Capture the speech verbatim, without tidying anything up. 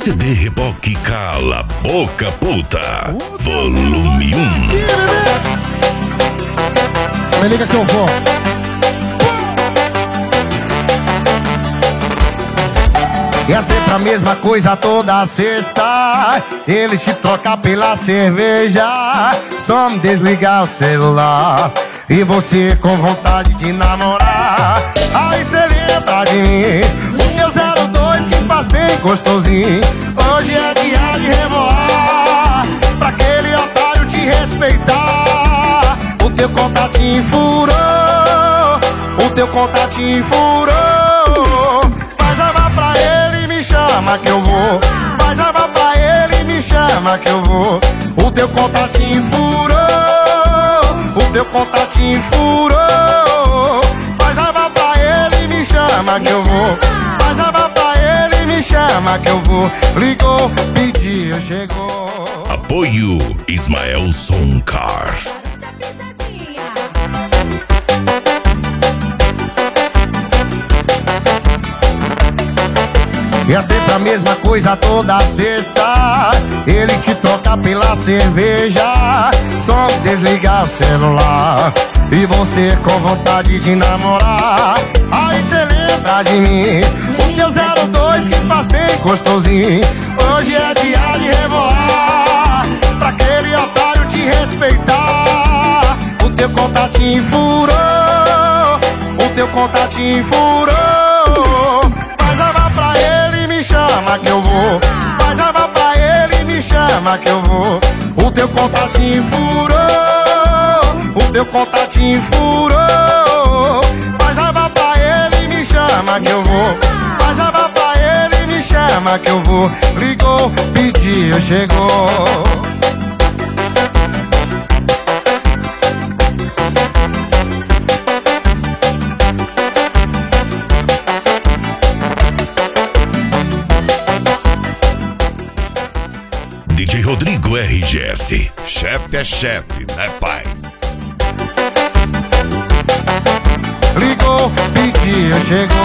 C D Reboque Cala Boca Puta, volume um. Me liga que eu vou. E é sempre a mesma coisa toda sexta. Ele te troca pela cerveja. Só me desligar o celular e você com vontade de namorar. Aí cê lembra de mim, o teu zero dois que faz bem gostosinho. Hoje é dia de revoar, pra aquele otário te respeitar. O teu contatinho furou, o teu contatinho furou. Faz a vá pra ele, me chama que eu vou. Faz a vá pra ele, me chama que eu vou. O teu contatinho furou, o teu contatinho furou. Faz a vá pra ele, me chama que eu vou. Faz a vá pra ele, me chama que eu vou. Ligou, pediu, chegou. Apoio Ismael Soncar. E é sempre a mesma coisa toda sexta. Ele te troca pela cerveja. Só desligar o celular e você com vontade de namorar. Aí cê lembra de mim, o teu zero dois que faz bem gostosinho. Hoje é dia de revoar, pra aquele otário te respeitar. O teu contatinho furou, o teu contatinho furou. Faz a vá pra ele, me chama que eu vou. Faz a vá pra ele, me chama que eu vou. O teu contatinho furou, o teu contatinho furou. Faz a vá pra ele, me chama que eu vou. Faz a vá pra ele, me chama que eu vou. Ligou, pediu, chegou. D J Rodrigo R G S. Chefe é chefe, né, pai? Ligou, pediu, chegou.